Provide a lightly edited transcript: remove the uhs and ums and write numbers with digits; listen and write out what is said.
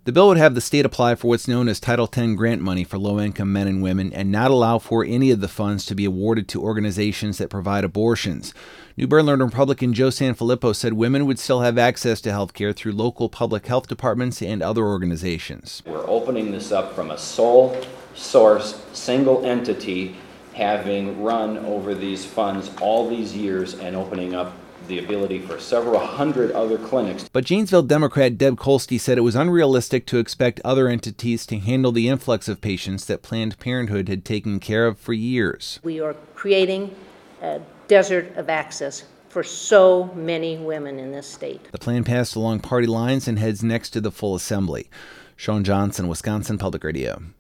The bill would have the state apply for what's known as Title X grant money for low-income men and women and not allow for any of the funds to be awarded to organizations that provide abortions. New Bern Republican Joe Sanfilippo said women would still have access to health care through local public health departments and other organizations. We're opening this up from a sole source, single entity, having run over these funds all these years and opening up the ability for several hundred other clinics. But Janesville Democrat Deb Kolsky said it was unrealistic to expect other entities to handle the influx of patients that Planned Parenthood had taken care of for years. We are creating a desert of access for so many women in this state. The plan passed along party lines and heads next to the full assembly. Sean Johnson, Wisconsin Public Radio.